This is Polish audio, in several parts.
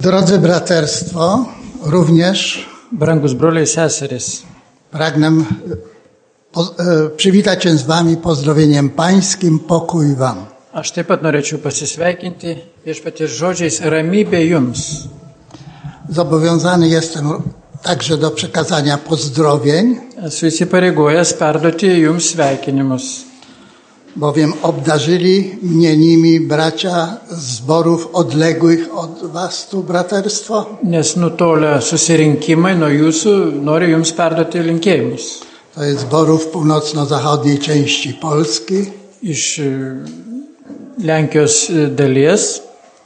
Drodzy braterstwo, również Brangus broliai seserys, pragnę przywitać się z wami pozdrowieniem pańskim, pokój wam. aš taip pat norėčiau pasisveikinti viešpaties žodžiais ramybė jums. Zobowiązany jestem także do przekazania pozdrowień, Esu įsipareigojęs perduoti jums sveikinimus, bowiem obdarzyli mnie nimi bracia z zborów odległych od was tu, braterstwo. nes nutolę susirinkimai nuo jūsų noriu jums perduoti linkėjimus. To jest zborów północno-zachodniej części Polski. Iš Lenkijos dalies,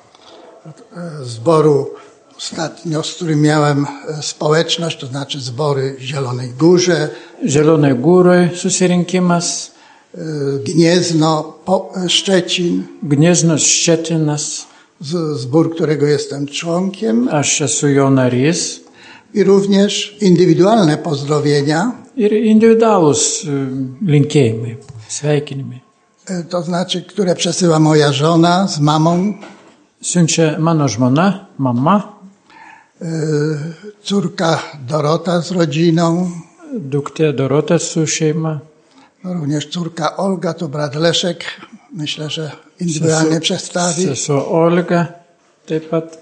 Zboru ostatnio, z którym miałem społeczność, to znaczy zbory w Zielonej Górze, Zielonai Gūroj susirinkimas, Gniezno, Szczecin, Gnieznos Ščetinas, zbór, którego jestem członkiem, aš esu jo narys, i również indywidualne pozdrowienia, ir individualūs linkėjimai, sveikinimai. to znaczy, które przesyła moja żona z mamą, Siunčia mano žmona, mama, córka Dorota z rodziną, duktė Dorota su šeima, również córka Olga, to brat Leszek, myślę, że indywidualnie przedstawi. sesuo Olga taip pat.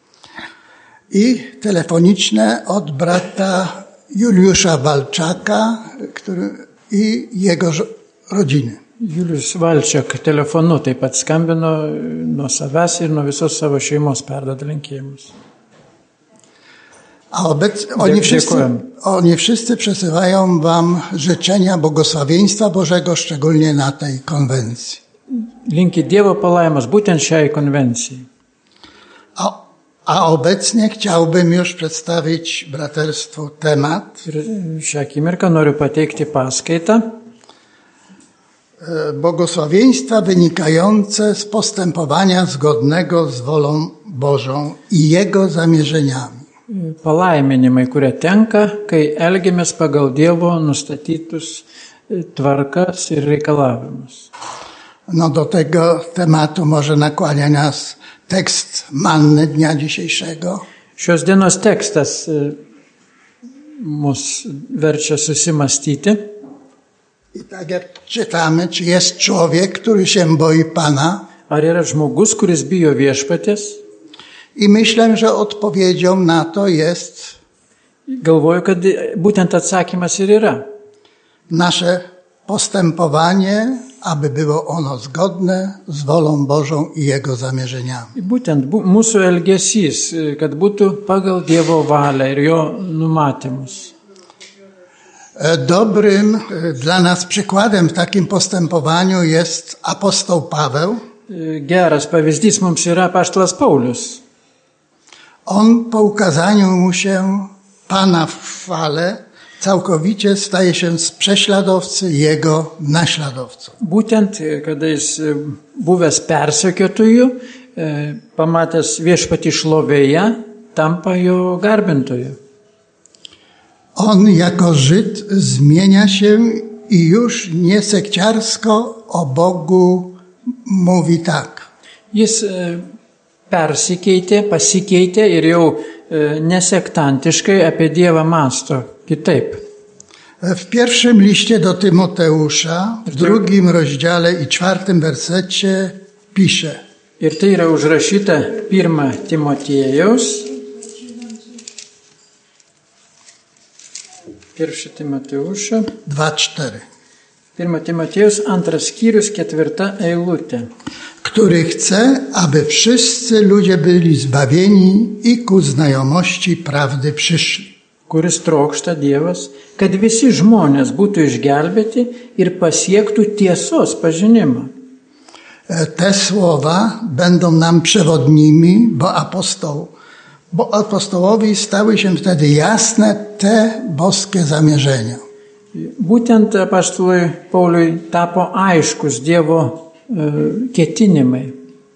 I telefoniczne od brata Juliusza Walczaka, i jego rodziny. Julius Valčiak telefonu taip pat skambino nuo savęs ir nuo visos savo šeimos perduoda linkėjimus. A oni wszyscy przesyłają wam życzenia błogosławieństwa Bożego, szczególnie na tej konwencji. Linki Dievo palaimos būtent šiai konvencijai. A obecnie chciałbym już przedstawić braterstwu temat Ir šią akimirką noriu pateikti paskaitą. Błogosławieństwa wynikające z postępowania zgodnego z wolą Bożą i Jego zamierzeniami. Palaiminimai, kurie tenka, kai elgiamės pagal Dievo nustatytus tvarkas ir reikalavimus. No do tego tematu może nakłania nas tekst manny dnia dzisiejszego. Šios dienos tekstas mus verčia susimastyti. I tak jak czytamy, czy jest człowiek, który się boi Pana? Ar yra žmogus, kuris bijo viešpaties? I myślę, że odpowiedzią na to jest Galvoju, kad būtent atsakymas ir yra. nasze postępowanie, aby było ono zgodne z wolą Bożą i Jego zamierzeniami. Būtent mūsų elgesys, kad būtų pagal Dievo valią ir jo numatymus. Dobrym dla nas przykładem w takim postępowaniu jest apostoł Paweł. Geras pavyzdys mums yra apaštalas Paulius. On po ukazaniu mu się Pana w chwale całkowicie staje się z prześladowcy jego naśladowcą. Būtent, kada jis buvęs persekiotoju, pamatęs viešpatį šlovėje, tampa jo garbintoju. On jako Żyd zmienia się i już nie sekciarsko o Bogu mówi tak. Jis pasikeitė ir jau nesektantiškai apie Dievą mąsto kitaip. W pierwszym liście do Tymoteusza, w 2 rozdziale i 4 wersecie pisze: Ir tai yra užrašyta 1 Timotiejaus. 1 Timoteušo. 2:4. 1 Timotiejaus 2 skyrius 4 eilutė. Który chce, aby wszyscy ludzie byli zbawieni i ku znajomości prawdy przyszli. Kuris trokšta Dievas, kad visi žmonės būtų išgelbėti ir pasiektų tiesos pažinimą. Te słowa będą nam przewodnimi, bo apostołowi stały się wtedy jasne te boskie zamierzenia. Būtent apaštalui Pauliui tapo aiškus Dievo ketinimai.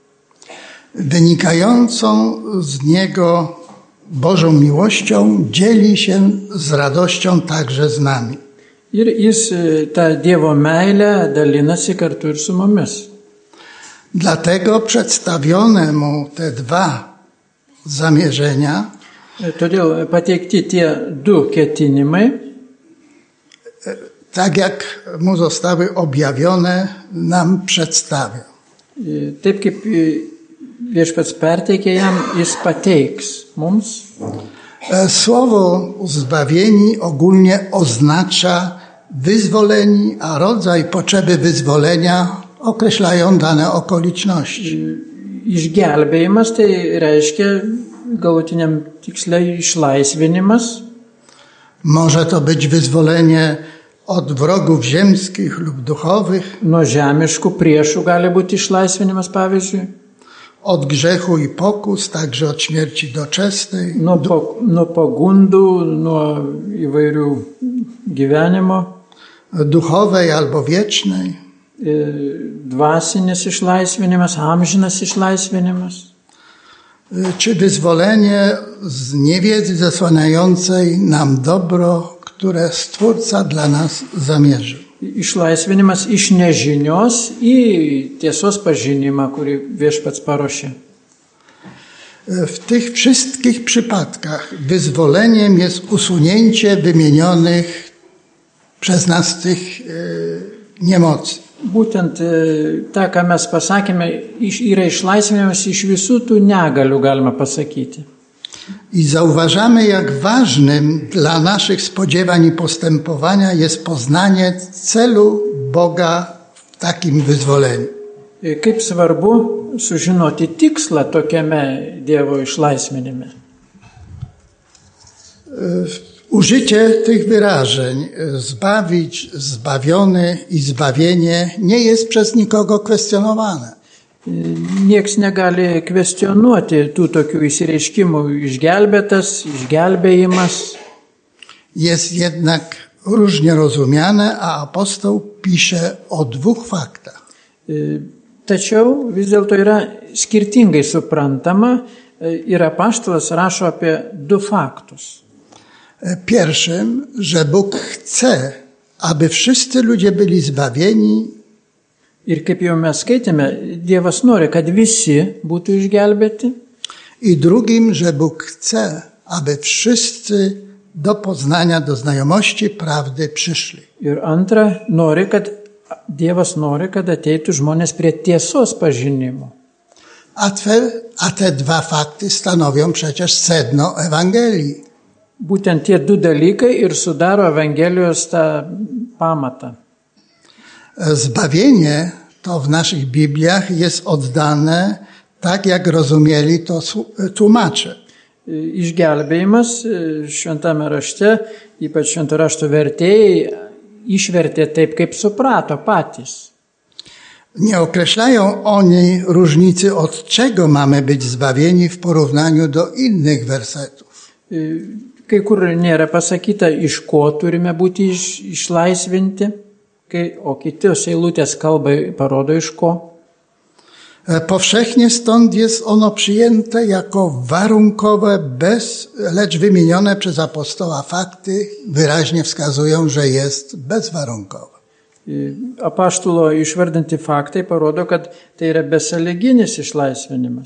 Wynikającą z niego Bożą miłością dzieli się z radością także z nami. Ir jis tą Dievo meilę dalinasi kartu ir su mumis. Dlatego przedstawione mu te dwa zamierzenia, Todėl pateikti tie du ketinimai, tak jak mu zostały objawione, nam przedstawia. taip kaip Viešpats perteikė jam, jis pateiks mums. Słowo zbawieni ogólnie oznacza wyzwoleni, a rodzaj potrzeby wyzwolenia określają dane okoliczności. Išgelbėjimas tai reiškia galutiniam tiksle išlaisvinimas. Może to być wyzwolenie od wrogów ziemskich lub duchowych, Nuo žemiškų priešų gali būti išlaisvinimas, pavyzdžiui. od grzechu i pokus, także od śmierci doczesnej, Nuo pagundų, nuo įvairių gyvenimo, duchowej albo wiecznej. Dvasinis išlaisvinimas, amžinas išlaisvinimas. Czy wyzwolenie z niewiedzy zasłaniającej nam dobro, które Stwórca dla nas zamierzył. Išlaisvinimas iš nežinios į tiesos pažinimą, kurį Viešpats paruošė. W tych wszystkich przypadkach wyzwoleniem jest usunięcie wymienionych przez nas tych niemocy. Būtent ta, ką mes pasakėme, yra išlaisvinimas iš visų tų negalių, galima pasakyti. I zauważamy, jak ważnym dla naszych spodziewań i postępowania jest poznanie celu Boga w takim wyzwoleniu. Kaip svarbu sužinoti tikslą tokiame Dievo išlaisvinime. Użycie tych wyrażeń zbawić, zbawiony i zbawienie nie jest przez nikogo kwestionowane. Nieks negali kvestionuoti tų tokių išsireiškimų išgelbėtas, išgelbėjimas. Jest jednak różnie rozumiane, a apostoł pisze o dwóch faktach. Tačiau vis dėlto yra skirtingai suprantama ir apaštalas rašo apie du faktus. Pierwszym, że Bóg chce, aby wszyscy ludzie byli zbawieni. Ir kaip jau mes skaitėme, Dievas nori, kad visi būtų išgelbėti. I drugim, że Bóg chce, aby wszyscy do poznania, do znajomości prawdy przyszli. Ir antra, Dievas nori, kad ateitų žmonės prie tiesos pažinimo. A te dwa fakty stanowią przecież sedno Ewangelii. Būtent tie du dalykai ir sudaro Evangelijos tą pamatą. Zbawienie to w naszych Bibliach jest oddane tak, jak rozumieli to tłumacze. Išgelbėjimas šventame rašte, ypač švento rašto vertėjai, išvertė taip, kaip suprato patys. Nie określają oni różnicy, od czego mamy być zbawieni w porównaniu do innych wersetów. Kai kur nėra pasakyta, iš ko turime būti išlaisvinti, o kitos eilutės kalba parodo iš ko. Powszechnie stąd jest ono przyjęte jako warunkowe, lecz wymienione przez apostoła fakty wyraźnie wskazują, że jest bezwarunkowe. Apaštulo išvardinti faktai parodo, kad tai yra besąlyginis išlaisvinimas.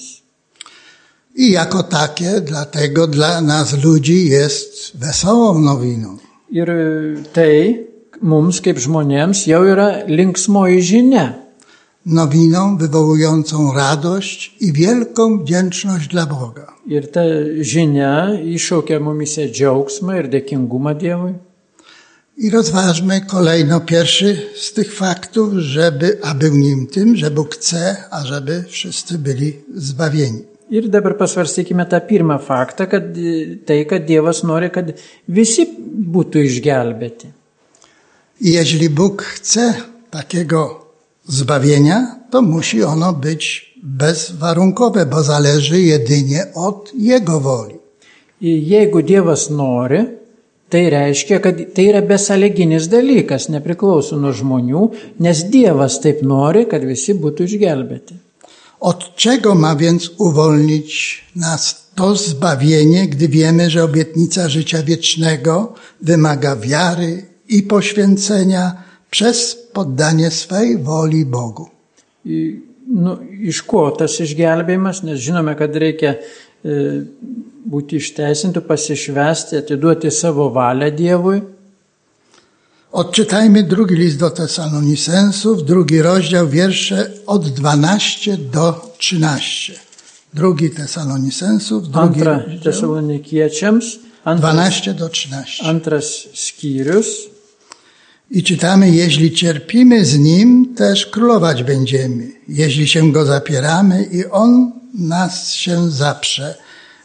I jako takie, dlatego dla nas ludzi jest wesołą nowiną. Ir tai mums kaip žmonėms jau yra linksmoji žinia. Nowiną wywołującą radość i wielką wdzięczność dla Boga. Ir ta žinia iššaukia mumise džiaugsmą ir dėkingumą Dievui. I rozważmy kolejno pierwszy z tych faktów, a był nim tym, że Bóg chce, ażeby wszyscy byli zbawieni. Ir dabar pasvarstykime tą pirmą faktą, kad Dievas nori, kad visi būtų išgelbėti. I jeśli Bóg chce takiego zbawienia, to musi ono być bezwarunkowe, bo zależy jedynie od Jego woli. I jeigu Dievas nori, tai reiškia, kad tai yra besąlyginis dalykas, nepriklauso nuo žmonių, nes Dievas taip nori, kad visi būtų išgelbėti. Od czego ma więc uwolnić nas to zbawienie, gdy wiemy, że obietnica życia wiecznego wymaga wiary i poświęcenia przez poddanie swej woli Bogu? Iš ko tas išgelbėjimas, nes žinome, kad reikia būti išteisintų, pasišvęsti, atiduoti savo valią Dievui. Odczytajmy drugi list do Tesalonicenów, 2 rozdział, wiersze od 12 do 13. Drugi Tesalonicenów, 2 Antra rozdział, Tesalonikiečiams, 12 do 13. antras skyrius. I czytamy, jeśli cierpimy z Nim, też królować będziemy. Jeśli się Go zapieramy i On nas się zaprze.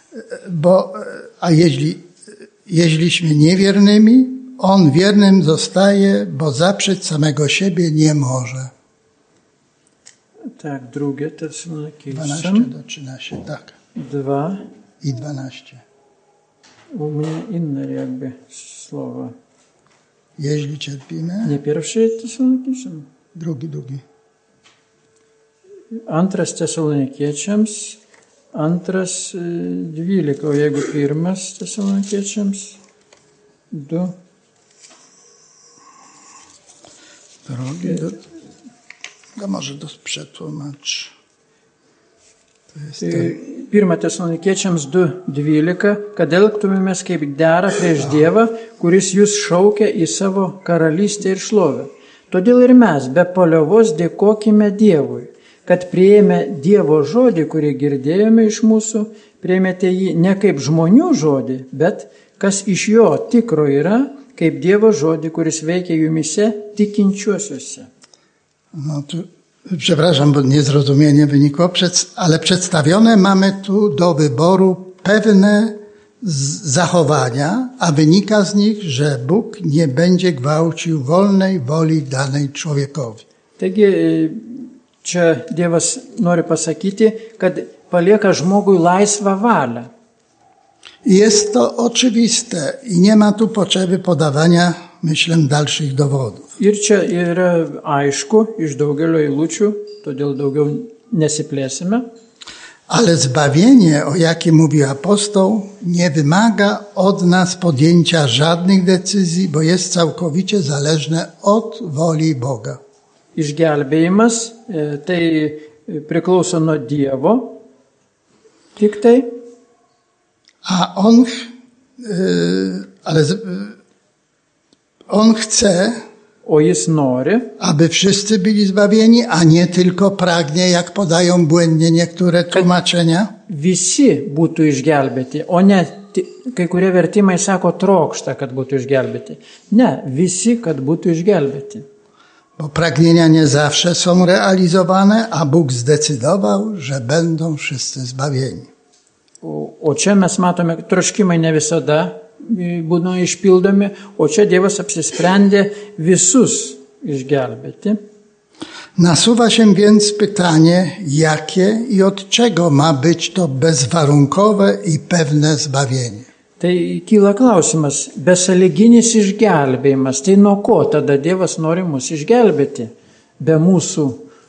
Jeśliśmy niewiernymi, On wiernym zostaje, bo zaprzeć samego siebie nie może. Tak, drugie 12 Tesalonikiečiam, do 13, tak. 2. I 12. U mnie inne jakby słowa. Jeśli cierpimy, Nie pierwszy Tesalonikiečiam. drugi. Antras Tesalonikiečiams, antras 12, o jeigu pirmas Tesalonikiečiams 2. Drugi, to może do przetłumacz. To jest ten. 1 Tesalonikiečiams 2:12, kad elgtumėmės kaip dera prieš Dievą, kuris jūs šaukia į savo karalystę ir šlovę. Todėl ir mes be paliovos dėkokime Dievui, kad priėmę Dievo žodį, kurį girdėjome iš mūsų, priėmėte jį ne kaip žmonių žodį, bet kas iš jo tikro yra, kaip Dievo žodį, kuris veikia jumise tikinčiuosiuose. No tu, przepraszam, bo niezrozumienie wynikło, ale przedstawione mamy tu do wyboru pewne zachowania, a wynika z nich, że Bóg nie będzie gwałcił wolnej woli danej człowiekowi. Taigi, čia Dievas nori pasakyti, kad palieka žmogui laisvą valią. I jest to oczywiste i nie ma tu potrzeby podawania, myślę, dalszych dowodów. Ir čia yra aišku iš daugelio eilučių, todėl daugiau nesiplėsime. Ale zbawienie, o jakim mówi apostoł, nie wymaga od nas podjęcia żadnych decyzji, bo jest całkowicie zależne od woli Boga. Išgelbėjimas tai priklauso nuo Dievo, tik tai. A on chce, O Jis nori, aby wszyscy byli zbawieni, a nie tylko pragnie, jak podają błędnie niektóre tłumaczenia. visi būtų išgelbėti, o ne kai kurie vertimai sako trokšta, kad būtų išgelbėti. Ne, visi, kad būtų išgelbėti. Bo pragnienia nie zawsze są realizowane, a Bóg zdecydował, że będą wszyscy zbawieni. O čia mes matome, troškimai ne visada būna išpildomi, o čia Dievas apsisprendė visus išgelbėti. Nasuwa się więc pytanie, jakie i od czego ma być to bezwarunkowe i pewne zbawienie. Tai kyla klausimas, besąlyginis išgelbėjimas, tai nuo ko tada Dievas nori mus išgelbėti, be mūsų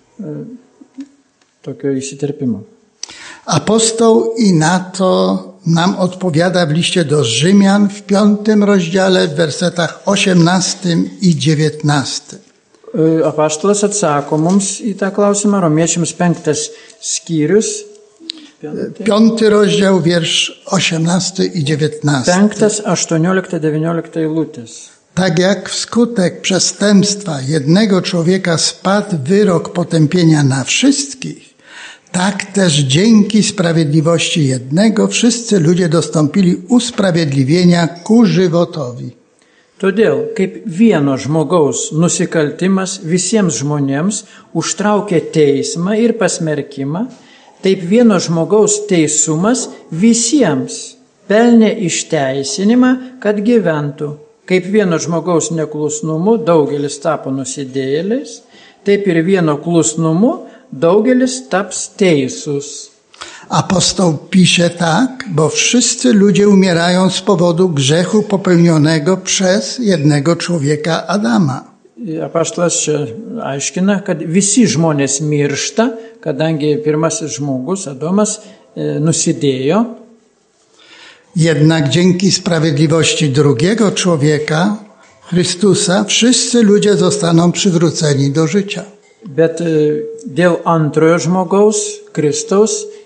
tokio įsiterpimo. Apostoł i na to nam odpowiada w liście do Rzymian w 5 rozdziale w wersetach 18 i 19. Apaštalas atsako mums į tą klausimą, Romiečiams 5 skyrius. 5 rozdział, wiersz 18 i 19. 5, 18, 19 eilutės. Tak jak wskutek przestępstwa jednego człowieka spadł wyrok potępienia na wszystkich, tak też dzięki sprawiedliwości jednego wszyscy ludzie dostąpili usprawiedliwienia ku żywotowi. Todėl, kaip vieno žmogaus nusikaltimas visiems žmonėms užtraukė teismą ir pasmerkimą, taip vieno žmogaus teisumas visiems pelnė išteisinimą, kad gyventų. Kaip vieno žmogaus neklusnumu daugelis tapo nusidėjėliais, taip ir vieno klusnumu daugelis taps teisūs. Apostoł pisze tak, bo wszyscy ludzie umierają z powodu grzechu popełnionego przez jednego człowieka Adama. Apaštalas čia aiškina, kad visi žmonės miršta, kadangi pirmasis žmogus, Adomas, nusidėjo. Jednak dzięki sprawiedliwości drugiego człowieka, Chrystusa, wszyscy ludzie zostaną przywróceni do życia. Bet dėl antrojo žmogaus, Kristaus,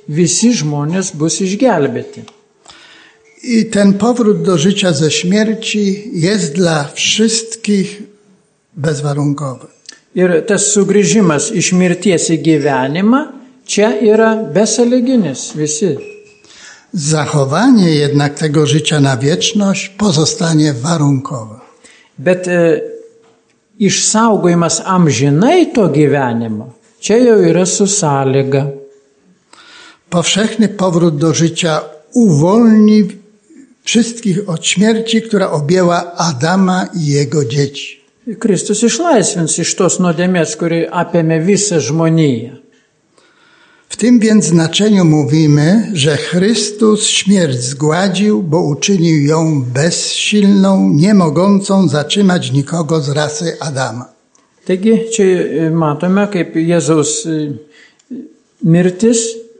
visi žmonės bus išgelbėti. I ten powrót do życia ze śmierci jest dla wszystkich bezwarunkowy. Ir tas sugrįžimas iš mirties į gyvenimą čia yra besąlyginis visi. Zachowanie jednak tego życia na wieczność pozostanie warunkowe. Bet išsaugojimas amžinai to gyvenimo čia jau yra su sąlyga. Powszechny powrót do życia uwolni wszystkich od śmierci, która objęła Adama i jego dzieci. Kristus išlaisvins iš tos nuodėmės, kuri apėmė visą žmoniją. W tym więc znaczeniu mówimy, że Chrystus śmierć zgładził, bo uczynił ją bezsilną, nie mogącą zatrzymać nikogo z rasy Adama. Taigi čia matome, kaip Jėzaus mirtis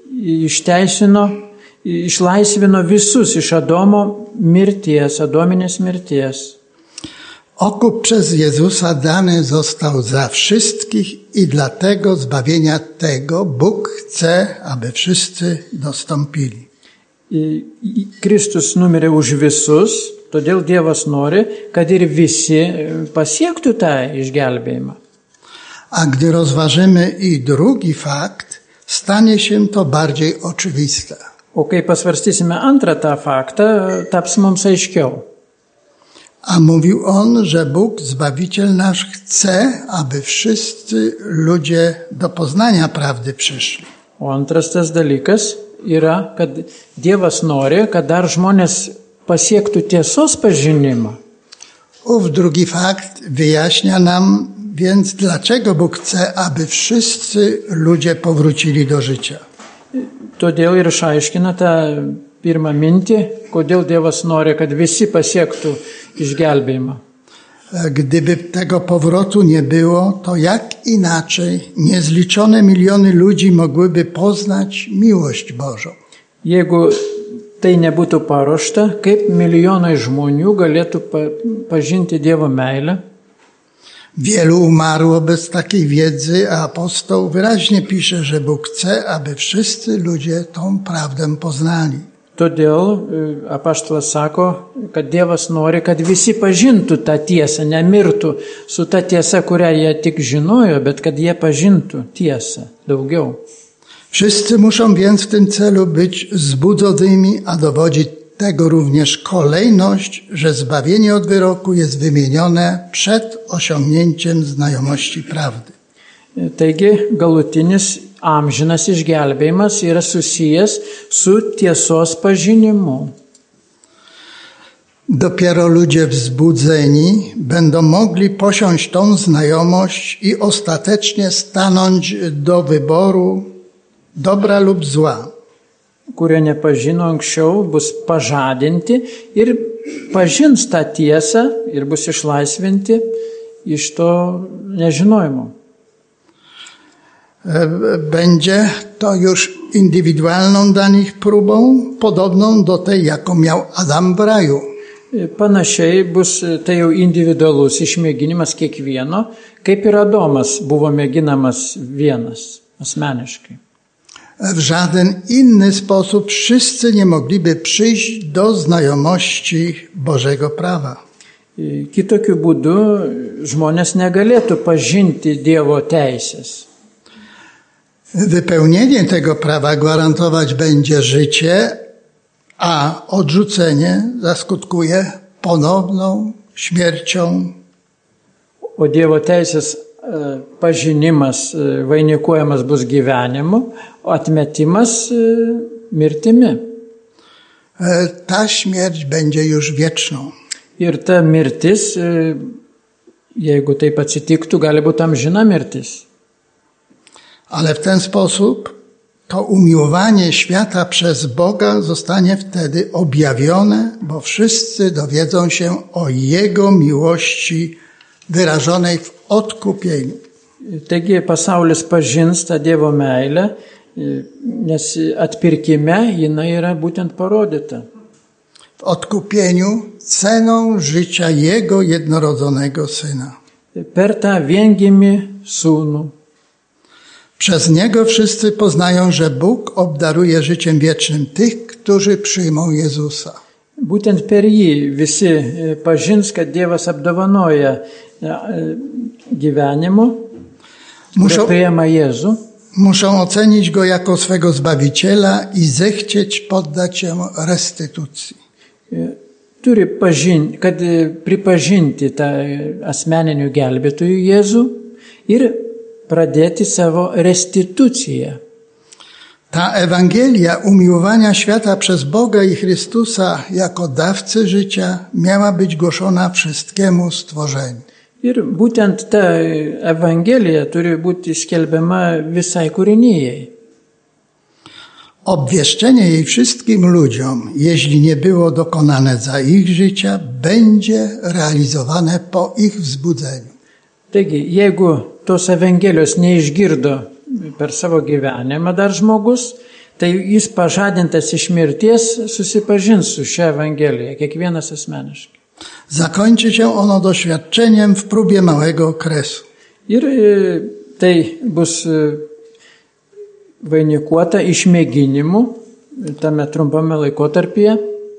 išlaisvino visus iš Adomo mirties, Adominės mirties. Okup przez Jezusa dany został za wszystkich i dlatego zbawienia tego Bóg chce, aby wszyscy dostąpili. Kristus numirė už visus, todėl Dievas nori, kad ir visi pasiektų tą išgelbėjimą. A gdy rozważymy i drugi fakt, stanie się to bardziej oczywiste. O kai pasvarstysime antrą tą faktą, taps mums aiškiau. A mówił on, że Bóg, Zbawiciel nasz, chce, aby wszyscy ludzie do poznania prawdy przyszli. O antras tas dalykas yra, kad Dievas nori, kad dar žmonės pasiektų tiesos pažinimą. Ów drugi fakt wyjaśnia nam więc, dlaczego Bóg chce, aby wszyscy ludzie powrócili do życia. Todėl ir išaiškina tą pirmą mintį, kodėl Dievas nori, kad visi pasiektų išgelbėjimą. Gdyby tego powrotu nie było, to jak inaczej niezliczone miliony ludzi mogłyby poznać miłość Bożą. Jeigu tai nebūtų paruošta, kaip milijonai žmonių galėtų pažinti Dievo meilę? Wielu umarło bez takiej wiedzy, a apostoł wyraźnie pisze, że Bóg chce, aby wszyscy ludzie tą prawdę poznali. Todėl apaštalas sako, kad Dievas nori, kad visi pažintų tą tiesą, nemirtų su ta tiesa, kurią jie tik žinojo, bet kad jie pažintų tiesą daugiau. Wszyscy muszą więc w tym celu być zbudzonymi, a dowodzi tego również kolejność, że zbawienie od wyroku jest wymienione przed osiągnięciem znajomości prawdy. Taigi, galutinis amžinas išgelbėjimas yra susijęs su tiesos pažinimu. Dopiero ludzie wzbudzeni będą mogli posiąść tą znajomość i ostatecznie stanąć do wyboru dobra lub zła. Kurie nepažino anksčiau, bus pažadinti ir pažins tą tiesą ir bus išlaisvinti iš to nežinojimo. Będzie to już indywidualną dla nich próbą, podobną do tej, jaką miał Adam w raju. Panašiai bus tai jau individualus išmėginimas kiekvieno, kaip ir Adomas buvo mėginamas vienas, asmeniškai. W żaden inny sposób wszyscy nie mogliby przyjść do znajomości Bożego prawa. Kitokiu būdu žmonės negalėtų pažinti Dievo teisės. Wypełnienie tego prawa gwarantować będzie życie, a odrzucenie zaskutkuje ponowną śmiercią. O Dievo teisės pažinimas vainikuojamas bus gyvenimu, o atmetimas mirtimi. Ta śmierć będzie już wieczną. Ir ta mirtis, jeigu taip atsitiktų, gali būti amžina mirtis. Ale w ten sposób to umiłowanie świata przez Boga zostanie wtedy objawione, bo wszyscy dowiedzą się o Jego miłości wyrażonej w odkupieniu. Taigi pasaulis pažins tą Dievo meilę, nes atpirkime jinai yra būtent parodyta. W odkupieniu ceną życia Jego jednorodzonego Syna. Per tą viengimį sūnų. Przez Niego wszyscy poznają, że Bóg obdaruje życiem wiecznym tych, którzy przyjmą Jezusa. Būtent per jį visi pažins, kad Dievas apdovanoja gyvenimu, kurie priima Jėzų. Muszą ocenić Go jako swego Zbawiciela i zechcieć poddać się restytucji. Turi kad pripažinti tą asmeniniu gelbėtoju Jėzų ir pradėti savo restituciją. Ta Ewangelia umiłowania świata przez Boga i Chrystusa jako dawcy życia miała być głoszona wszystkiemu stworzeniu. Ir būtent ta Evangelija turi būti skelbiama visai kūrinijai. Obwieszczenie jej wszystkim ludziom, jeśli nie było dokonane za ich życia, będzie realizowane po ich wzbudzeniu. Taigi, jeigu tos Evangelijos neišgirdo per savo gyvenimą dar žmogus, tai jis pažadintas iš mirties susipažins su šia Evangelija, kiekvienas asmeniškai. Zakończy się ono doświadczeniem w próbie małego okresu. Ir tai bus vainikuota išmėginimu tame trumpame laikotarpyje.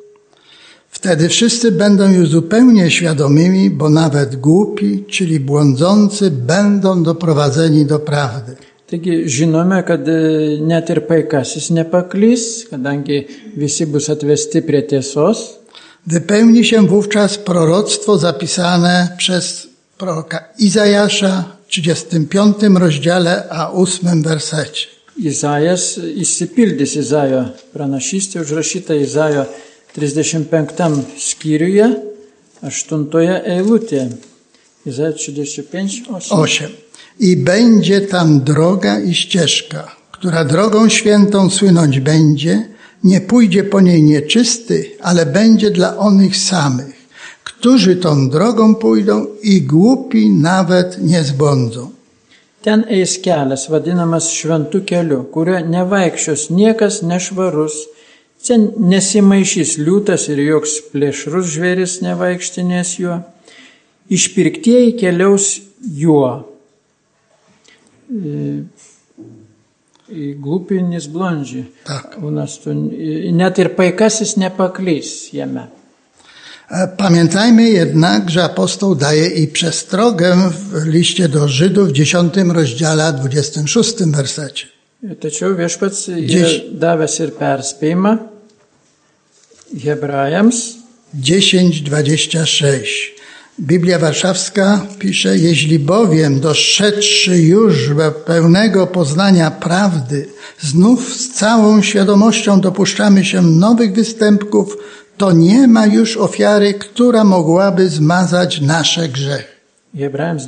Wtedy wszyscy będą już zupełnie świadomymi, bo nawet głupi, czyli błądzący, będą doprowadzeni do prawdy. Taigi žinome, kad net ir paikasis nepaklys, kadangi visi bus atvesti prie tiesos. Wypełni się wówczas proroctwo zapisane przez proroka Izajasza w 35 rozdziale, a 8 wersecie. Izajas išsipildys Izajo pranašystė, užrašyta Izajo 35 skyriuje, 8 eilutė. Izaja 35, 8. I będzie tam droga i ścieżka, która drogą świętą słynąć będzie, nie pójdzie po niej nieczysty, ale będzie dla onych samych, którzy tą drogą pójdą i głupi nawet nie zbłądzą. Ten eis kelias, vadinamas šventu keliu, kurio nevaikščios niekas nešvarus, ten nesimaišys liūtas ir joks plėšrus žvėris nevaikštinės juo. Išpirktieji keliaus juo. Głupi nie zblądzi. Tak. U nas tu net ir paikasis nepaklys jame. Pamiętajmy jednak, że apostoł daje i przestrogę w liście do Żydów w 10 rozdziale 26 wersecie. Tačiau viešpats yra davęs ir perspėjimą Hebrajams. 10:26. Biblia Warszawska pisze: jeśli bowiem doszedłszy już do pełnego poznania prawdy, znów z całą świadomością dopuszczamy się nowych występków, to nie ma już ofiary, która mogłaby zmazać nasze grzechy. Hebrajams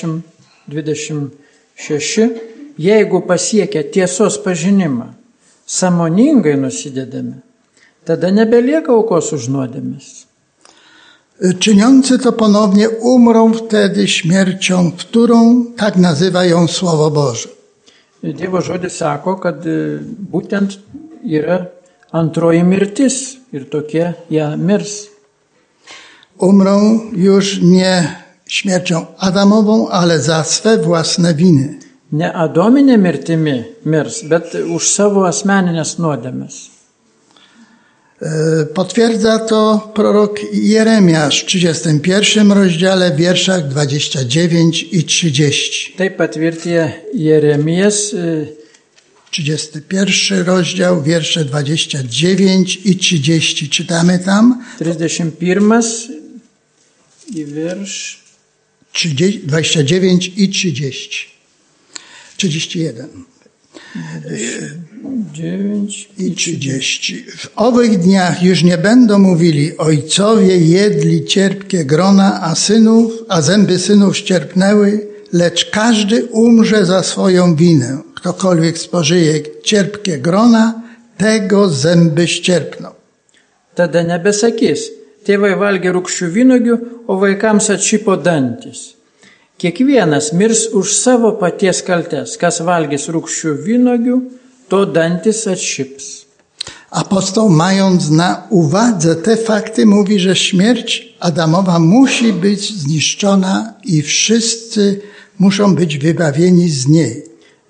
10:26. Jeigu pasiekę tiesos pažinimą, sąmoningai nusidedame, tada nebelieka aukos už nuodėmes. Czyniący to ponownie umrą wtedy śmiercią, którą tak nazywa ją Słowo Boże. Dievo žodis sako, kad būtent yra antroji mirtis ir tokie ją mirs. Umrą już nie śmiercią adamową, ale za swe własne winy. Ne adominė mirtimi mirs, bet už savo asmeninės nuodėmes. Potwierdza to prorok Jeremiasz w 31 rozdziale, wierszach 29 i 30. Tai patvirtija Jeremijas 31 rozdział, wiersze 29 i 30. Czytamy tam. 31 i wiersz 29 i 30. 31. 9 i 30. W owych dniach już nie będą mówili: ojcowie jedli cierpkie grona, a zęby synów ścierpnęły, lecz każdy umrze za swoją winę. Ktokolwiek spożyje cierpkie grona, tego zęby ścierpną. Tada nebesakys: tėvai valgė rūgščių vynuogių, o vaikams atšipo dantis. Kiekvienas mirs už savo paties kaltes. Kas valgys rūgščių vynuogių, to dantis atšips. Apostoł, mając na uwadze te fakty, mówi, że śmierć Adamowa musi być zniszczona i wszyscy muszą być wybawieni z niej.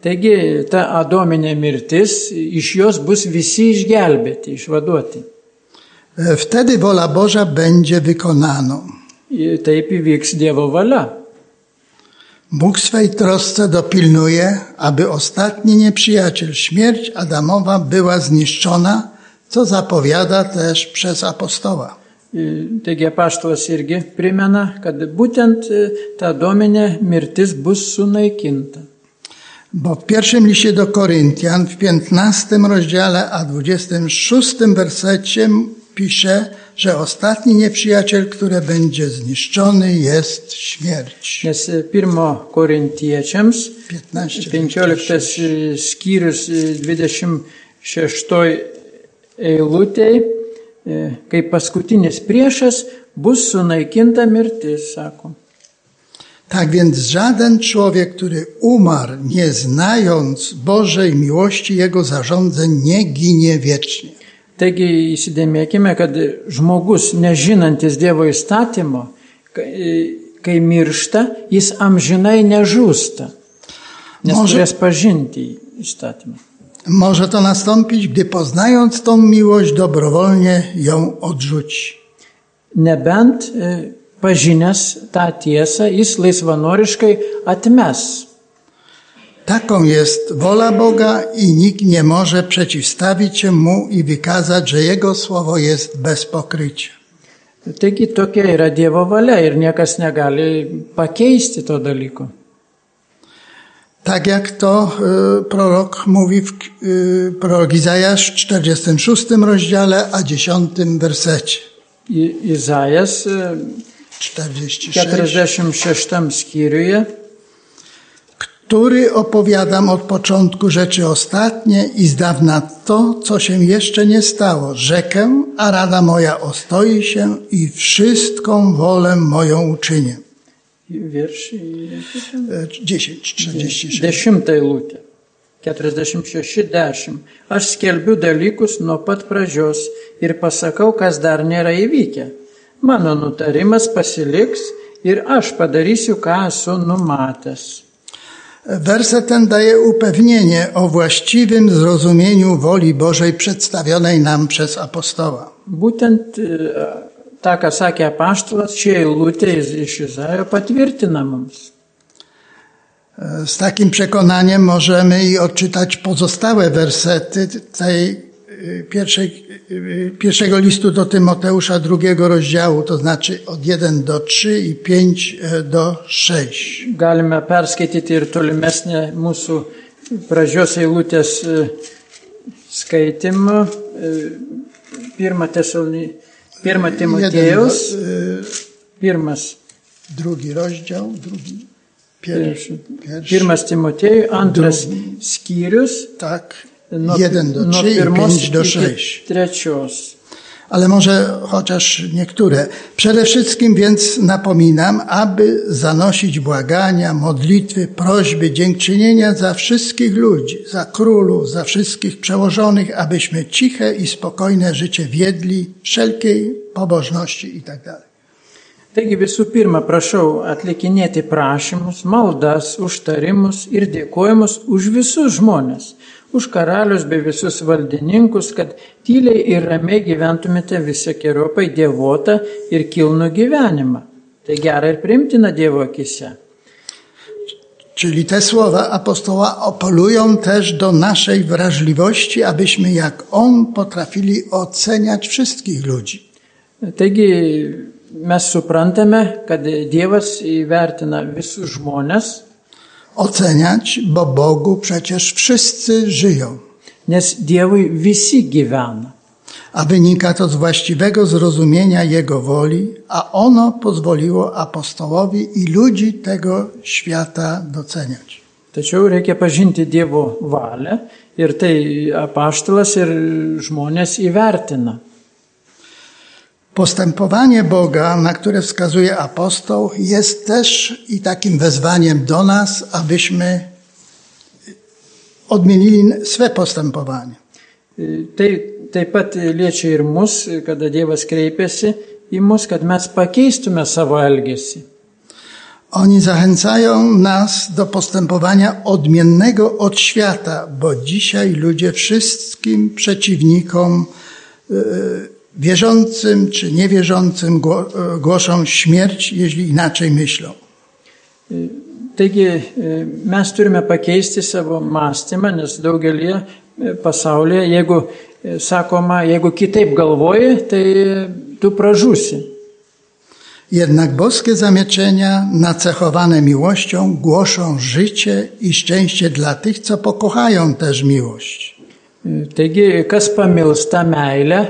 Taigi ta adominė mirtis, iš jos bus visi išgelbėti, išvaduoti. Wtedy wola Boża będzie wykonaną. I taip įvyks Dievo valia. Bóg swej trosce dopilnuje, aby ostatni nieprzyjaciel, śmierć Adamowa, była zniszczona, co zapowiada też przez apostoła. Taigi apaštalas irgi primena, kad būtent ta adominė mirtis bus sunaikinta. Bo w pierwszym liście do Koryntian, w 15 rozdziale, a 26 wersecie pisze, że ostatni nieprzyjaciel, który będzie zniszczony, jest śmierć. Nes 1 Korintiečiams 15 skyrius 26 eilutėj, kai paskutinis priešas bus sunaikinta mirtis, sako. Tak więc żaden człowiek, który umarł, nie znając Bożej miłości, Jego zarządzeń, nie ginie wiecznie. Taigi įsidėmėkime, kad žmogus, nežinantis Dievo įstatymo, kai miršta, jis amžinai nežūsta, nes turės pažinti įstatymą. Może to nastąpić, gdy poznając tą miłość, dobrowolnie ją odrzuci. Nebent pažinęs tą tiesą, jis laisvanoriškai atmes. Taką jest wola Boga i nikt nie może przeciwstawić się Mu i wykazać, że Jego słowo jest bez pokrycia. Taigi tokia yra Dievo valia ir niekas negali pakeisti to dalyko. Tak jak to prorok mówi prorok Izajasz w 46 rozdziale, a 10 wersecie. Izajas 46 skyriuje, który opowiadam od początku rzeczy ostatnie i z dawna to, co się jeszcze nie stało. Rzekę, a rada moja ostoi się i wszystką wolę moją uczynię. Wiersz 10:46. 10 eilutė. 46:10. Aš skelbiu dalykus nuo pat pradžios ir pasakau, kas dar nėra įvykę. Mano nutarimas pasiliks ir aš padarysiu, ką esu numatęs. Werset ten daje upewnienie o właściwym zrozumieniu woli Bożej przedstawionej nam przez apostoła. Būtent tą, ką sakė apaštalas, šie eilutė iš Izaijo patvirtina mums. Z takim przekonaniem możemy i odczytać pozostałe wersety tej pierwszego listu do Tymoteusza, 2 rozdziału, to znaczy od 1 do 3 i 5 do 6. Galime perskaityti ir tolimesnę mūsų pradžios eilutės skaitimą. 1 Tymotiejaus, 2 rozdział, pierwszy. 1 Tymotejų, 2 skyrius, tak, 1 do 3 i 5 do 6. 3. Ale może chociaż niektóre. Przede wszystkim więc napominam, aby zanosić błagania, modlitwy, prośby, dziękczynienia za wszystkich ludzi, za królów, za wszystkich przełożonych, abyśmy ciche i spokojne życie wiedli, wszelkiej pobożności itd. Taigi visų pirma, prašau atlikinėti prašymus, maldas, užtarimus ir dėkojimus už visus žmonės, už karalius bei visus valdininkus, kad tyliai ir ramiai gyventumėte visokiojopai dievotą ir kilnų gyvenimą. Tai gera ir priimtina Dievo akise. Czyli te słowa apostoła apelują też do naszej wrażliwości, abyśmy jak on potrafili oceniać wszystkich ludzi. Taigi mes suprantame, kad Dievas įvertina visus žmonės. Oceniać, bo Bogu przecież wszyscy żyją. Nes Dievui visi gyvena. A wynika to z właściwego zrozumienia Jego woli, a ono pozwoliło apostołowi i ludzi tego świata doceniać. Tačiau reikia pažinti Dievo valią ir tai apaštalas ir žmonės įvertina. Postępowanie Boga, na które wskazuje apostoł, jest też i takim wezwaniem do nas, abyśmy odmienili swe postępowanie. Taip pat liečia ir mus, kada Dievas kreipiasi į mus, kad mes pakeistume savo elgesį. Oni zachęcają nas do postępowania odmiennego od świata, bo dzisiaj ludzie wszystkim przeciwnikom, wierzącym czy niewierzącym, głoszą śmierć, jeśli inaczej myślą. Taigi mes turime pakeisti savo mąstymą, nes daugelie pasaulyje, jeigu sakoma, jeigu kitaip galvoji, tai tu pražūsi. Jednak boskie zamierzenia nacechowane miłością głoszą życie i szczęście dla tych, co pokochają też miłość. Taigi, kas pamilsta meilę,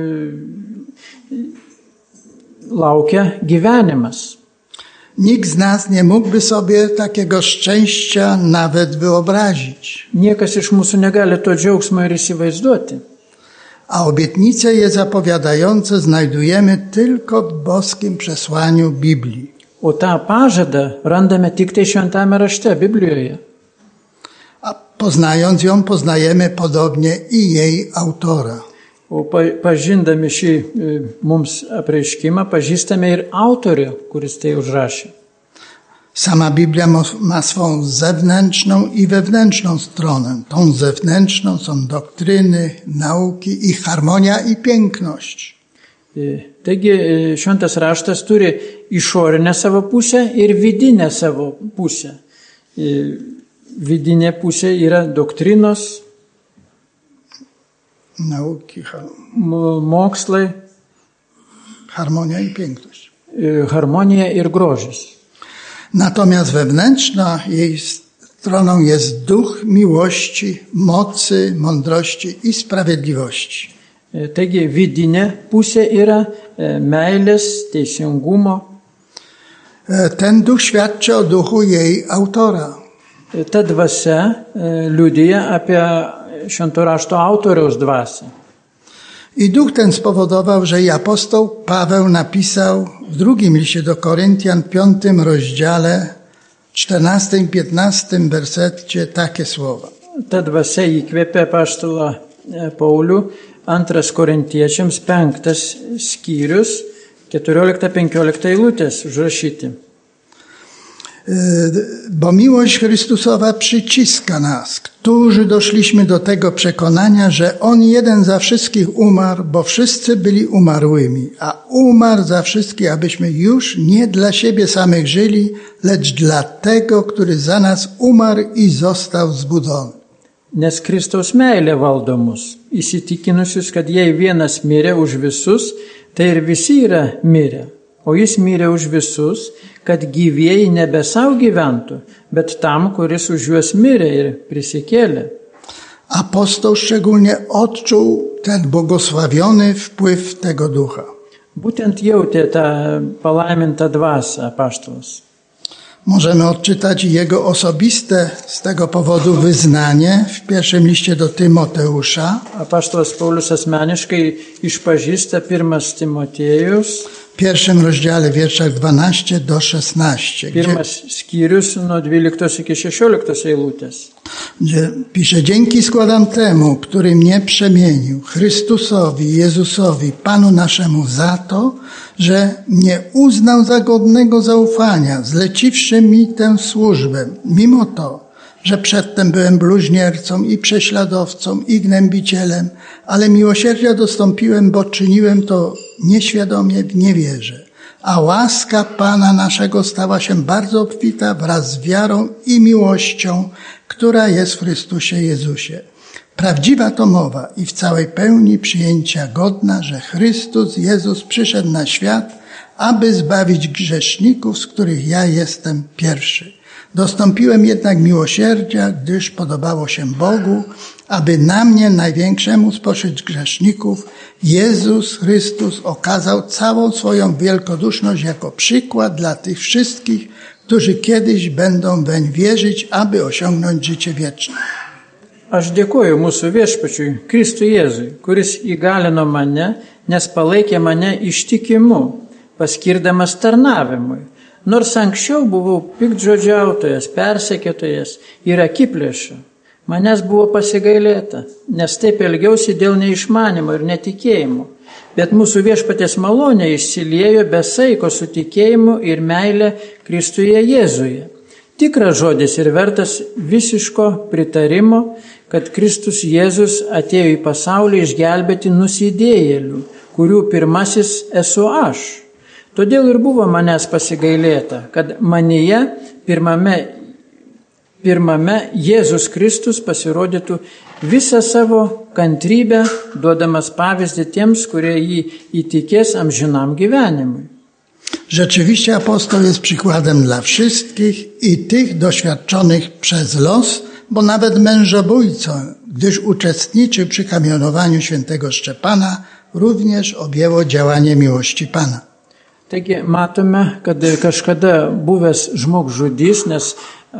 laukia gyvenimas. Nikt z nas nie mógłby sobie takiego szczęścia nawet wyobrazić. Niekas iš mūsų negali to džiaugsmo ir įsivaizduoti. A obietnice je zapowiadające znajdujemy tylko w boskim przesłaniu Biblii. O tą pažadą randame tik tai šventame rašte, Biblijoje. A poznając ją, poznajemy podobnie i jej autora. O pažindami šį mums apreiškimą, pažįstame ir autorių, kuris tai užrašė. Sama Biblia ma swą zewnętrzną i wewnętrzną stronę. Tą zewnętrzną są doktryny, nauki, ich harmonia i piękność. Taigi šventas raštas turi išorinę savo pusę ir vidinę savo pusę. Vidinė pusė yra doktrinos, nauki, mokslai, harmonia i piękność. Harmonija ir grožis. Natomiast wewnętrzna jej stroną jest duch miłości, mocy, mądrości i sprawiedliwości. Taigi vidinė pusė yra meilės, teisingumo. Ten duch świadczy o duchu jej autora. Ta dvasia liudija apie švento rašto autoriaus dvasią. I duch ten spowodował, że i apostoł Paweł napisał w drugim liście do Koryntian, 5 rozdziale, 14 i 15 wersecie takie słowa. Ta dvasia įkvėpė apaštalą Paulių, 2 Korintiečiams 5 skyrius, 14-15 eilutės užrašyti. Bo miłość Chrystusowa przyciska nas, którzy doszliśmy do tego przekonania, że On jeden za wszystkich umarł, bo wszyscy byli umarłymi, a umarł za wszystkich, abyśmy już nie dla siebie samych żyli, lecz dla tego, który za nas umarł i został zbudzony. Nes Kristaus meilė valdo mus, įsitikinusius, kad jei vienas mirė už visus, tai ir visi yra mirę. O jis mirė už visus, kad gyvieji nebe savo gyventų, bet tam, kuris už juos mirė ir prisikėlė. Apostoł szczególnie odczuł ten błogosławiony wpływ tego ducha. Būtent jautė tą palaimintą dvasią apaštalas. Możemy odczytać jego osobiste z tego powodu wyznanie w pierwszym liście do Tymoteusza. Apaštalas Paulius asmeniškai išpažįsta 1 Timotiejus. W pierwszym rozdziale, wierszach 12 do 16. Pirmas skyrius nuo 12 iki 16 eilutės. Gdzie pisze: dzięki składam temu, który mnie przemienił, Chrystusowi, Jezusowi, Panu naszemu, za to, że mnie uznał za godnego zaufania, zleciwszy mi tę służbę, mimo to, że przedtem byłem bluźniercą i prześladowcą i gnębicielem, ale miłosierdzia dostąpiłem, bo czyniłem to nieświadomie w niewierze. A łaska Pana naszego stała się bardzo obfita wraz z wiarą i miłością, która jest w Chrystusie Jezusie. Prawdziwa to mowa i w całej pełni przyjęcia godna, że Chrystus Jezus przyszedł na świat, aby zbawić grzeszników, z których ja jestem pierwszy. Dostąpiłem jednak miłosierdzia, gdyż podobało się Bogu, aby na mnie, największemu spośród grzeszników, Jezus Chrystus okazał całą swoją wielkoduszność jako przykład dla tych wszystkich, którzy kiedyś będą weń wierzyć, aby osiągnąć życie wieczne. Aš dėkoju mūsų viešpačiui, Kristui Jėzui, kuris įgalino mane, nes palaikė mane ištikimu, paskirdamas tarnavimui. Nors anksčiau buvau piktžodžiautojas, persekiotojas ir akiplėša, manęs buvo pasigailėta, nes taip elgiausi dėl neišmanimo ir netikėjimo. Bet mūsų viešpaties malonė išsiliejo be saiko su tikėjimu ir meilė Kristuje Jėzuje. Tikras žodis ir vertas visiško pritarimo, kad Kristus Jėzus atėjo į pasaulį išgelbėti nusidėjėlių, kurių pirmasis esu aš. Todėl ir buvo manęs pasigailėta, kad manyje pirmame Jėzus Kristus pasirodytų visą savo kantrybę, duodamas pavyzdį tiems, kurie jį įtikės amžinam gyvenimui. Rzeczywiście apostoł jest przykładem dla wszystkich i tych doświadczonych przez los, bo nawet mężobójcą, gdyż uczestniczył przy kamionowaniu świętego Szczepana, również objęło działanie miłości Pana. Taigi matome, kad kažkada buvęs žmogžudys, nes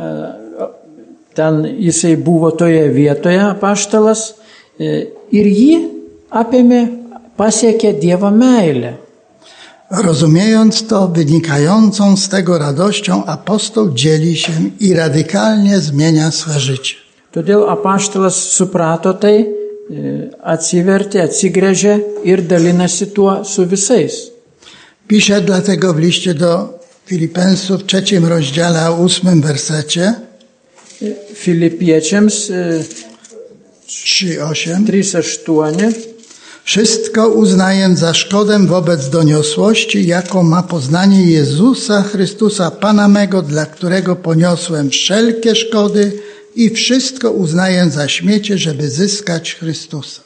ten jisai buvo toje vietoje apaštalas ir jį pasiekė Dievo meilę. Rozumiejąc to, wynikającą z tego radością, apostoł dzieli się i radykalnie zmienia swe życie. Todėl apaštalas suprato tai, atsivertė, atsigręžė ir dalinasi tuo su visais. Pisze dlatego w liście do Filipensów w 3 rozdziale, a 8 wersecie Filipiečiams 3:8 wszystko uznaję za szkodę wobec doniosłości, jaką ma poznanie Jezusa Chrystusa, Pana mego, dla którego poniosłem wszelkie szkody i wszystko uznaję za śmiecie, żeby zyskać Chrystusa.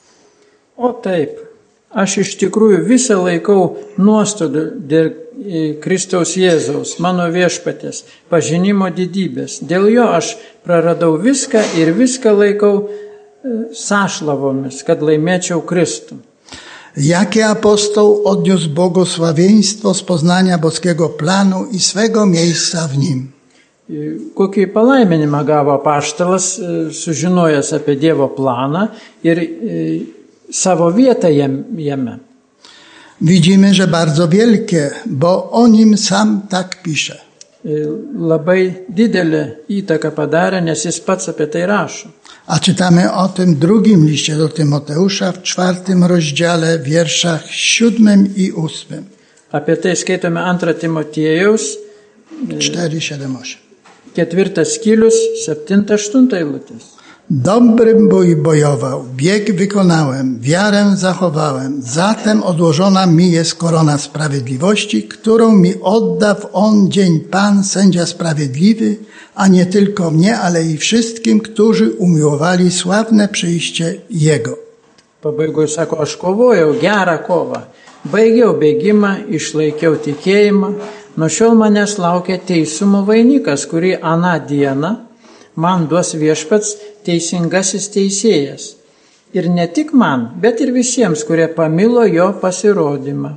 O taip, aš iš tikrųjų visą laikau nuostoliu dėl Kristaus Jėzaus, mano viešpaties, pažinimo didybės. Dėl jo aš praradau viską ir viską laikau sąšlavomis, kad laimėčiau Kristų. Jakie apostoł odniósł błogosławieństwo z poznania boskiego planu i swego miejsca w nim. Kokį palaiminimą gavo apaštalas, sužinojęs apie Dievo planą ir savo vietą jame. Widzimy, że bardzo wielkie, bo o nim sam tak pisze. Labai didelę įtaką padarė, nes jis pats apie tai rašo. A czytamy o tym w drugim liście do Tymoteusza w 4 rozdziale, wierszach 7 i 8. Apie tai skaitome 2 Timotiejaus 4, 7, 8. 4 skyrius, 7-8 eilutės. Dobrym bój bojował, bieg wykonałem, wiarę zachowałem. Zatem odłożona mi jest korona sprawiedliwości, którą mi odda w on dzień Pan, sędzia sprawiedliwy, a nie tylko mnie, ale i wszystkim, którzy umiłowali sławne przyjście Jego. Pabaigoje sako, aš kovojau gerą kovą, baigiau bėgimą, išlaikiau tikėjimą, nuo šiol manęs laukia teisumo vainikas, kurį aną dieną man duos viešpats teisingasis teisėjas. Ir ne tik man, bet ir visiems, kurie pamilo jo pasirodymą.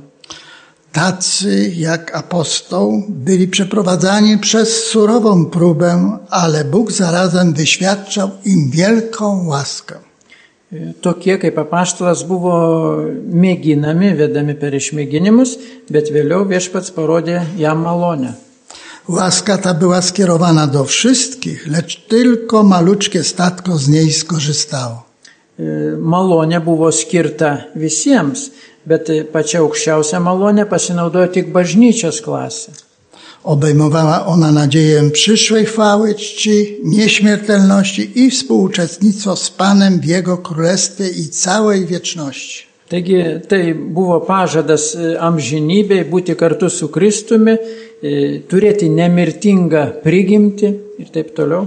Tacy jak apostoł byli przeprowadzani przez surową próbę, ale Bóg zarazem wyświadczał im wielką łaskę. Tokie kaip apaštalas buvo mėginami, vedami per išmėginimus, bet vėliau viešpats parodė jam malonę. Łaska ta była skierowana do wszystkich, lecz tylko maluczkie statko z niej skorzystało. Malonė buvo skirta visiems, bet pačia aukščiausia malonė pasinaudojo tik bažnyčios klasė. Obejmowała ona nadzieję przyszłej chwały, czci, nieśmiertelności i współuczestnictwo z Panem w Jego Królestwie i całej wieczności. Taigi tai buvo pažadas amžinybei būti kartu su Kristumi, turėti nemirtingą prigimtį ir taip toliau.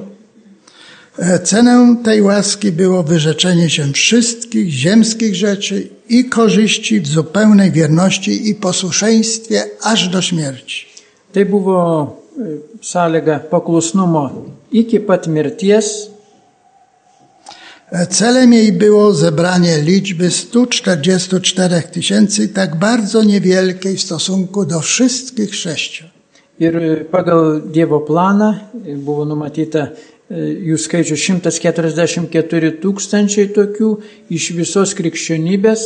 Ceną tej łaski było wyrzeczenie się wszystkich ziemskich rzeczy i korzyści w zupełnej wierności i posłuszeństwie aż do śmierci. Tai buvo sąlyga paklusnumo iki pat mirties. Celem jej było zebranie liczby 144 000, tak bardzo niewielkiej w stosunku do wszystkich chrześcijan. Ir pagal Dievo planą buvo numatyta jų skaičius 144 000 tokių iš visos krikščionybės.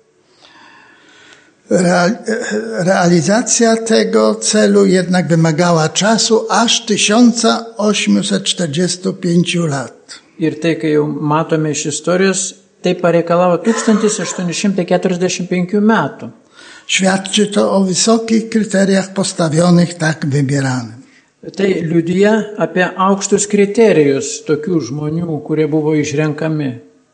Realizacja tego celu jednak wymagała czasu aż 1845 lat. Ir tai, kai jau matome iš istorijos, tai pareikalavo 1845 metų. Świadczy to o wysokich kryteriach postawionych tak wybieranym. Tai liudija apie aukštus kriterijus tokių žmonių, kurie buvo išrenkami.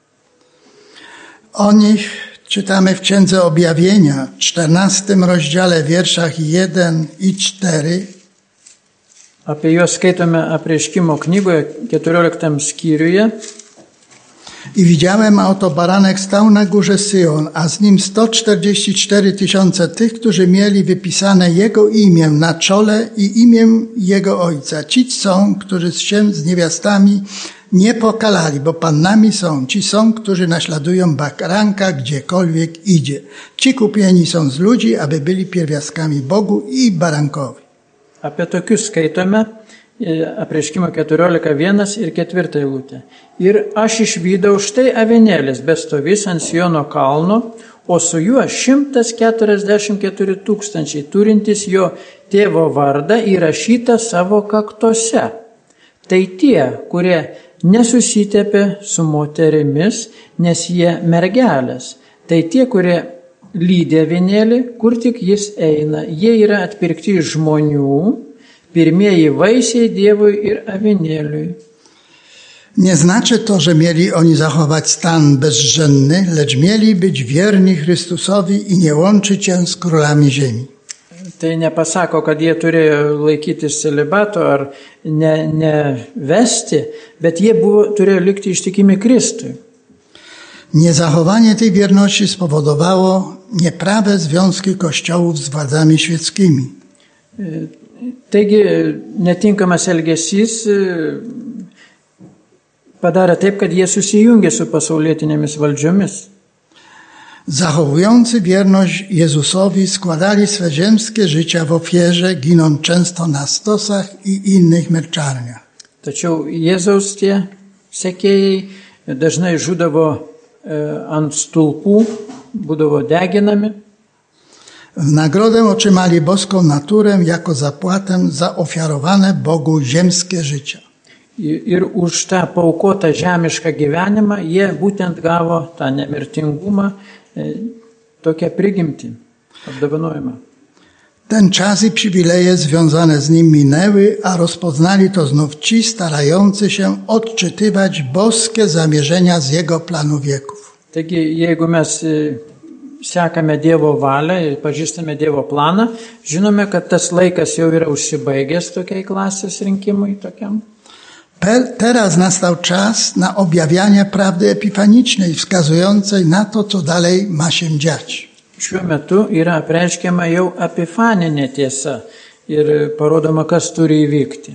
O nich czytamy w Księdze Objawienia, w 14 rozdziale, wierszach 1 i 4. Apie juos skaitome Apreiškimo knygoje 14 skyriuje. I widziałem, a oto baranek stał na górze Syjon, a z nim 144 000 tych, którzy mieli wypisane jego imię na czole i imię jego ojca. Ci są, którzy się z niewiastami nie pokalali, bo pannami są. Ci są, którzy naśladują baranka gdziekolwiek idzie. Ci kupieni są z ludzi, aby byli pierwiastkami Bogu i barankowi. Apie tokius skaitome Apreiškimo 14:1 ir 4 eilutė. Ir aš išvydau štai avinėlis bestovys ant Siono kalno, o su juo 144 000 turintis jo tėvo vardą įrašytą savo kaktose. Tai tie, kurie nesusitepė su moterimis, nes jie mergelės. Tai tie, kurie lydi avinėlį, kur tik jis eina. Jie yra atpirkti iš žmonių, pirmieji vaisiai Dievui ir avinėliui. Nie znaczy to, że mieli oni zachować stan bezżenny, lecz mieli być wierni Chrystusowi i nie łączyć się z królami ziemi. Tai nepasako, kad jie turėjo laikytis celibato ar nevesti, bet jie turėjo likti ištikimi Kristui. Niezachowanie tej wierności spowodowało nieprawe związki kościołów z władzami świeckimi. Taigi netinkamas elgesys padarė taip, kad jie susijungė su pasaulietinėmis valdžiomis. Zachowujący wierność Jezusowi składali swe ziemskie życia w ofierze, ginąc często na stosach i innych męczarniach. Tačiau Jėzaus tie sekėjai dažnai žūdavo ant stulpų, būdavo deginami. W nagrodę otrzymali boską naturę jako zapłatę za ofiarowane Bogu ziemskie życia. Ir už tą paaukotą žemišką gyvenimą jie būtent gavo tą nemirtingumą, tokią prigimtį, apdovanojimą. Ten czas i przywileje związane z nim minęły, a rozpoznali to znów ci starający się odczytywać boskie zamierzenia z jego planu wieków. Taigi, jeigu mes sekame Dievo valią, pažįstame Dievo planą, žinome, kad tas laikas jau yra užsibaigęs tokiai klasės rinkimui tokiam. Teraz nastał czas na objawianie prawdy epifanicznej, wskazującej na to, co dalej ma się dziać. Šiuo metu yra apreiškiama jau epifaninė tiesa ir parodoma, kas turi įvykti.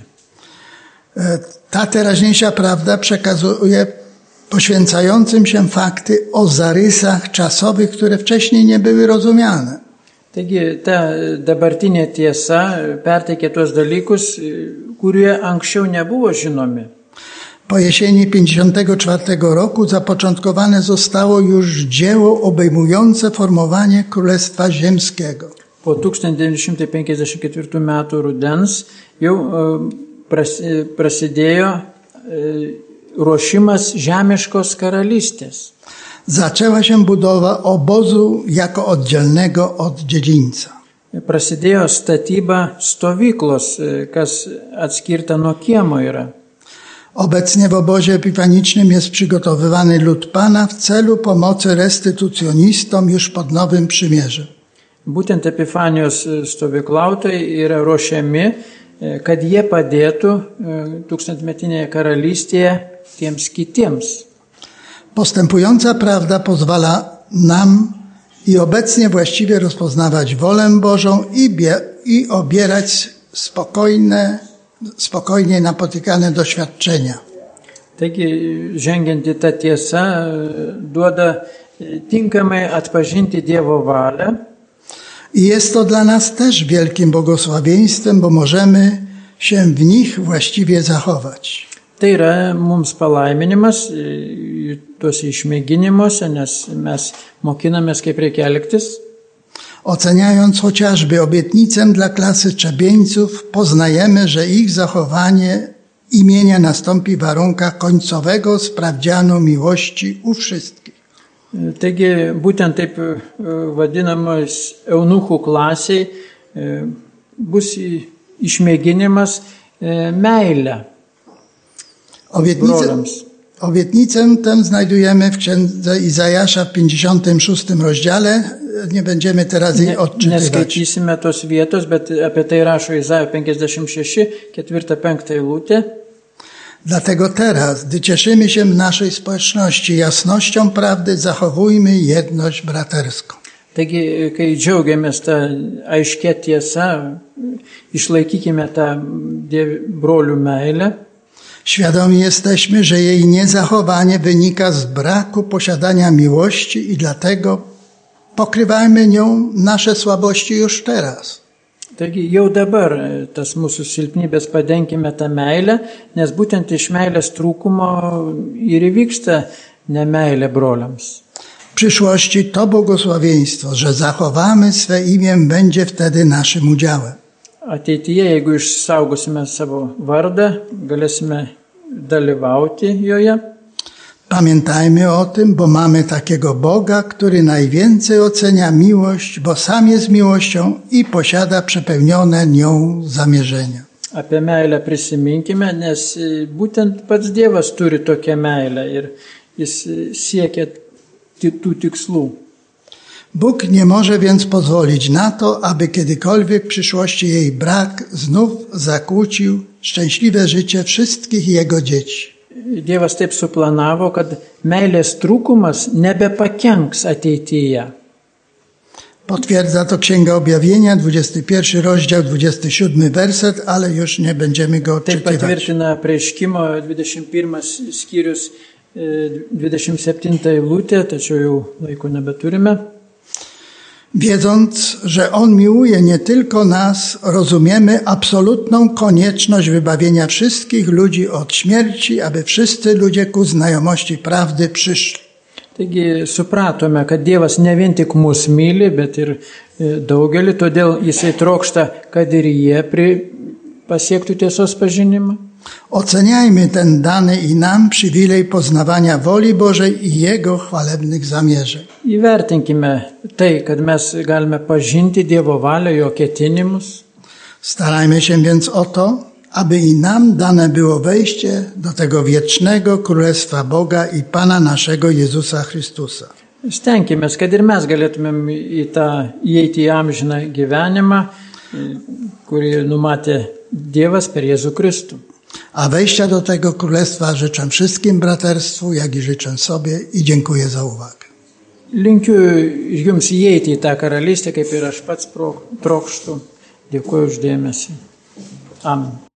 Ta teraźniejsza prawda przekazuje poświęcającym się fakty o zarysach czasowych, które wcześniej nie były rozumiane. Taigi, ta dabartinė tiesa perteikia tuos dalykus, kurie anksčiau nebuvo žinomi. Po jesieni 1954 roku zapoczątkowane zostało już dzieło obejmujące formowanie Królestwa Ziemskiego. Po 1954 metų rudens jau prasidėjo ruošimas žemiškos karalystės. Zaczęła się budowa obozu jako oddzielnego od dziedzińca. Prasidėjo statyba stovyklos, kas atskirta nuo kiemo yra. Obecnie w obozie epifanicznym jest przygotowywany lud Pana w celu pomocy restytucjonistom już pod Nowym Przymierzem. Būtent Epifanijos stovyklautojai yra ruošiami, kad jie padėtų tūkstantmetinėje karalystėje tiems kitiems. Postępująca prawda pozwala nam i obecnie właściwie rozpoznawać wolę Bożą i obierać spokojnie napotykane doświadczenia. Taigi, žengiant į tą tiesą, duoda tinkamai atpažinti Dievo valią. I jest to dla nas też wielkim błogosławieństwem, bo możemy się w nich właściwie zachować. Tai yra mums palaiminimas tuose išmėginimuose, nes mes mokinamės, kaip reikia elgtis. Oceniając chociażby obietnicę dla klasy czebieńców, poznajemy, że ich zachowanie imienia nastąpi w warunkach końcowego sprawdzianu miłości u wszystkich. Taigi būtent taip vadinamas eunuchų klasiai bus išmėginimas meilę broliams. Obietnicę tę znajdujemy w księdze Izajasza w 56 rozdziale. Nie będziemy teraz jej odczytywać. Neskaitysime tos vietos, bet apie tai rašo Izaja 56, 4-5 eilutė. Dlatego teraz, gdy cieszymy się w naszej społeczności jasnością prawdy, zachowujmy jedność braterską. Taigi, kai džiaugiamės tą aiškę tiesą, išlaikykime tą brolių meilę. Świadomi jesteśmy, że jej niezachowanie wynika z braku posiadania miłości i dlatego pokrywajmy nią nasze słabości już teraz. Taigi jau dabar tas mūsų silpnybės padenkime tą meilę, nes būtent iš meilės trūkumo ir įvyksta nemeilė broliams. W przyszłości to błogosławieństwo, że zachowamy swe imię, będzie wtedy naszym udziałem. Ateityje, jeigu išsaugosime savo vardą, galėsime dalyvauti joje. Pamiętajmy o tym, bo mamy takiego Boga, który najwięcej ocenia miłość, bo sam jest miłością i posiada przepełnione nią zamierzenia. Apie meilę prisiminkime, nes būtent pats Dievas turi tokią meilę ir jis siekia tų tikslų. Bóg nie może więc pozwolić na to, aby kiedykolwiek w przyszłości jej brak znów zakłócił szczęśliwe życie wszystkich Jego dzieci. Dievas taip suplanavo, kad meilės trūkumas nebepakenks ateityje. Potwierdza to Księga Objawienia, 21 rozdział, 27 werset, ale już nie będziemy go Taip odczytywać. patvirtina Apreiškimo 21 skyrius 27 eilutė, tačiau jau laiko nebeturime. Wiedząc, że On miłuje nie tylko nas, rozumiemy absolutną konieczność wybawienia wszystkich ludzi od śmierci, aby wszyscy ludzie ku znajomości prawdy przyszli. Taigi supratome, kad Dievas ne vien tik mus myli, bet ir daugelį, todėl Jisai trokšta, kad ir jie pasiektų tiesos pažinimą. Oceniajmy ten dany i nam przywilej poznawania woli Bożej i Jego chwalebnych zamierzeń. Įvertinkime tai, kad mes galime pažinti Dievo valią, jo ketinimus. Starajmy się więc o to, aby i nam dane było wejście do tego wiecznego Królestwa Boga i Pana naszego Jezusa Chrystusa. Stenkimės, kad ir mes galėtumėm įeiti į amžiną gyvenimą, kurį numatė Dievas per Jėzų Kristų. A wejścia do tego królestwa życzę wszystkim braterstwu, jak i życzę sobie i dziękuję za uwagę. Linkiu jums įeiti į tą karalystę, kaip ir aš pats trokštu. Dėkuoju už dėmesį. Amen.